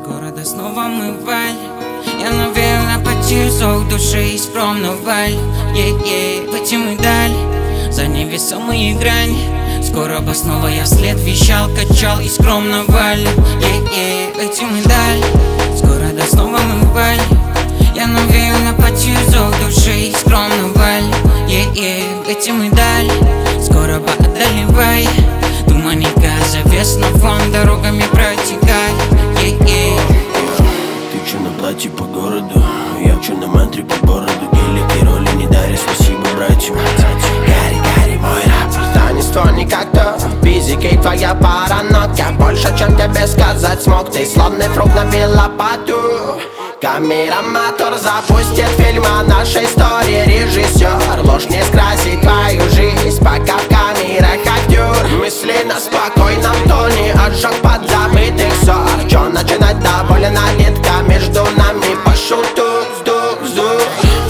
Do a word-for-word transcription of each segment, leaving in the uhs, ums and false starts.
города снова мы валь. Я наверное потерял зов души и скромно валь. Е-е, летим мы даль за невесомые грани. Скоро бы снова я вслед вещал, качал и скромно валь. Е-е, летим мы даль. С города снова мы валь. Я наверное потерял зов души и скромно валь. Е-е, летим мы даль. Скоро бы одолевай туманника завес на фон дорогами протекай. Е-е. Ты чё на платье по городу? Я чё на мантре по бороду? Гелик и роли не дарят, спасибо братьям. Гарри, Гарри, мой рэп. Станет не как-то физикой твоя паранойя. Я больше, чем тебе сказать смог. Ты славный фрукт на белопату. Камера-мотор запустит фильм о нашей истории. Режиссер, ложь не скрасит твою жизнь, пока в камерах актер. Мысли на спокойном тоне, отжег подзабытых ссор. Чё начинать, доволен обидка между нами по шуту. Вздух, вздух.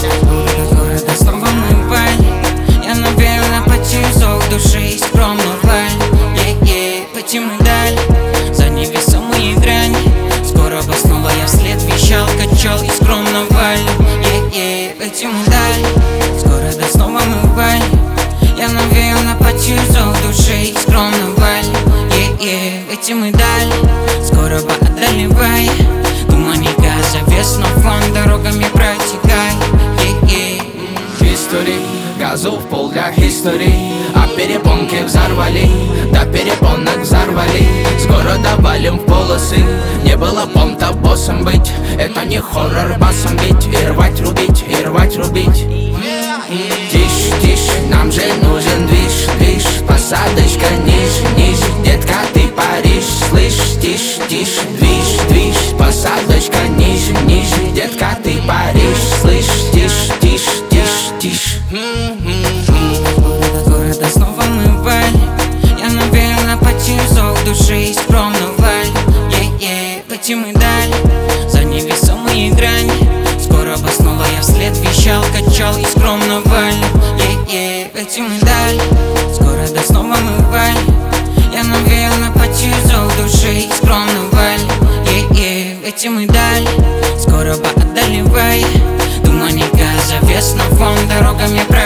Города снова мы валь. Я наверное потерял зов души и скромно валь. Е-е, летим мы даль за невесомые грани. Скоро бы снова я вслед вещал, качал и скромно валь. Е-е, летим мы даль. Скоро да снова мы валь. Я наверное потерял зов души и скромно валь. Е-е, летим мы даль. Скоро бы одолевай туманника завес на фон дорогами протекай. Е-е. Истории, газу в пол для истории. А перепонки взорвали, до перепонок взорвали. С города валим в полосы. Не было понта боссом быть. Это не хоррор басом бить. И рвать, рубить, и рвать, рубить. Тише, тише, нам же нужен движ, движ. Посадочка ниже, ниже. Детка, ты Париж, слышь, тише, тише. Движ, движ, посадочка ниже, ниже. Детка, ты Париж, слышь, тише, тише, тише, тише. Города снова мы валь. Я наверное потерял зов души и скромно валь. Е-е, летим мы даль за невесомые грани. Скоро бы снова я вслед вещал, качал и скромно валь. Е-е, летим мы даль. Скоро да снова мы валь. Я наверное потерял зов души и скромно валь. Е-е, летим мы даль. Скоро бы одолевай туманника завес на фон дорогами.